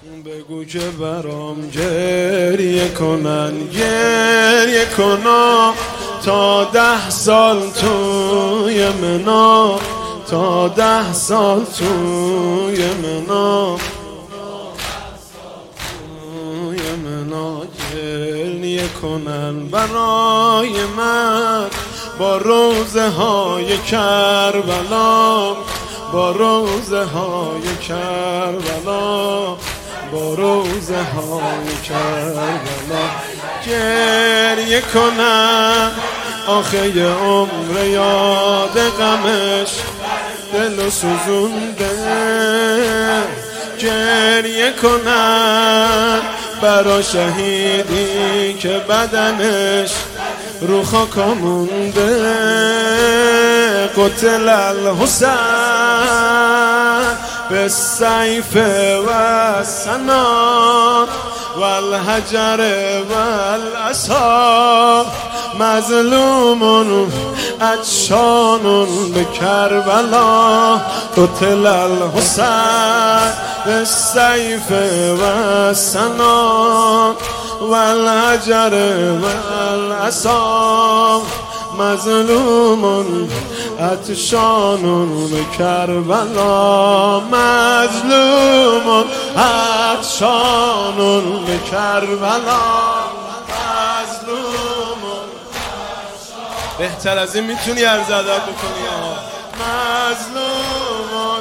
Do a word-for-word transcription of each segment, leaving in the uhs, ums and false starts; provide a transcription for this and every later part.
بگو که برام گریه کنن، گریه کنا تا ده سال توی منا، تا ده سال توی منا، توی منا گریه کنن برای من با روزه های کربلا، با روزه های کربلا، با روزه های کربلا گریه کنن. آخه یه عمر یاد غمش دل سوزونده، گریه کنن برا شهیدی که بدنش رو خاکا مونده. قتل الحسین بالسیف و السنان و الحجر و العصا، مظلوم عطشان به کربلا. قتل الحسین بالسیف و السنان و الحجر و العصا، مظلوم عطشان به کربلا، مظلوم عطشان به کربلا، مظلوم. بهتر از این میتونی عرض ادب بکنی ها. مظلوم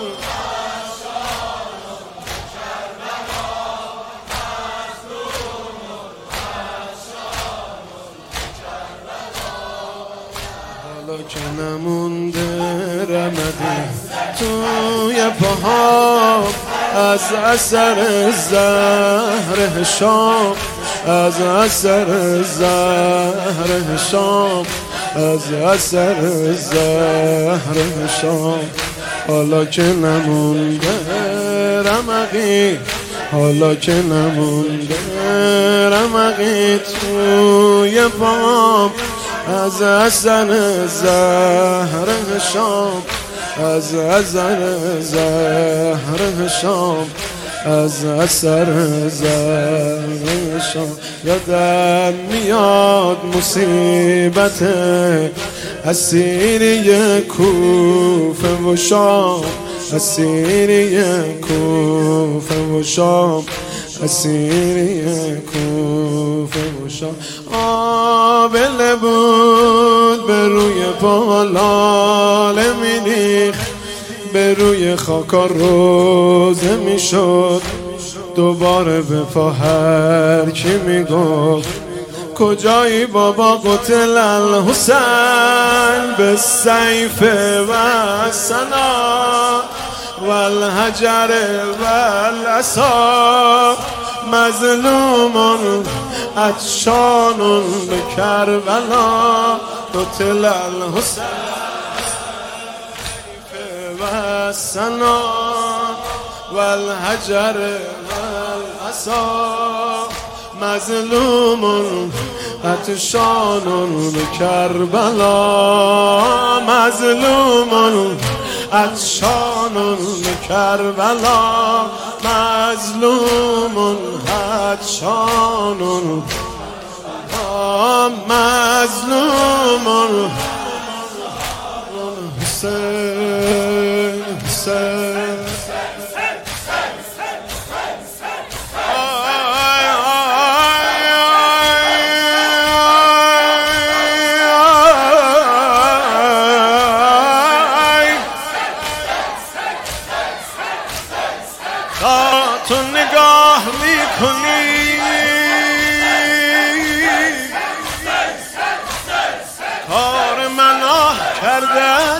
که نمونده رمدی توی پاهام از اثر زهر هشام، از اثر زهر هشام، از اثر زهر هشام. حالا که نمونده رمقی، حالا که نمونده رمقی توی پاهام از اثر زهر هشام، از اثر زهر هشام، از اثر زهر هشام. یادم میاد مصیبت اسیری کوفه و شام، اسیری کوفه و شام، اسیری کوفه و شام. آبله بود به روی پالال میریخت، به روی خاکا روزه میشد. دوباره به پا هر کی میگفت کجایی بابا؟ قتل الحسین بالسیف و السنا و الحجر و العصا، مظلوم عطشان به کربلا. قتل الحسین و السنا و الحجر و العصا، مظلوم عطشان به کربلا، مظلوم عطشان به کربلا، مظلوم عطشان، مظلوم حسین حسین. تو نگاه میکنی کار من آه کردن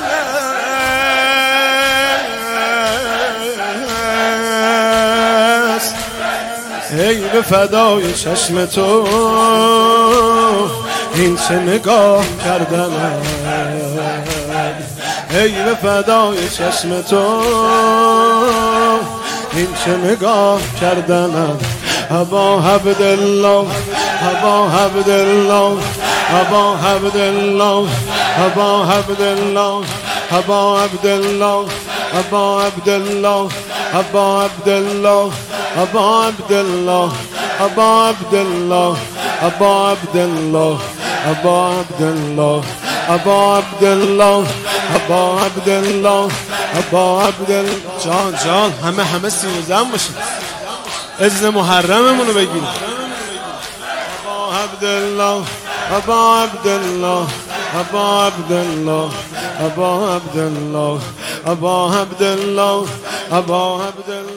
است. ای به فدای چشم تو این چه نگاه کردن است. ای به فدای چشم تو این چه نگاه کردنم. ابا عبدالله، ابا عبدالله، ابا عبدالله، ابا عبدالله، ابا عبدالله، ابا عبدالله، ابا عبدالله، ابا عبدالله ابا عبدالله ابا عبدالله ابا عبدالله ابا عبدالله ابا عبدالله ابا عبدالله. جان جان همه همه سینو زن باشید، اذن محرممونو بگیرید. ابا عبدالله ابا عبدالله ابا عبدالله ابا عبدالله ابا عبدالله ابا عبدالله.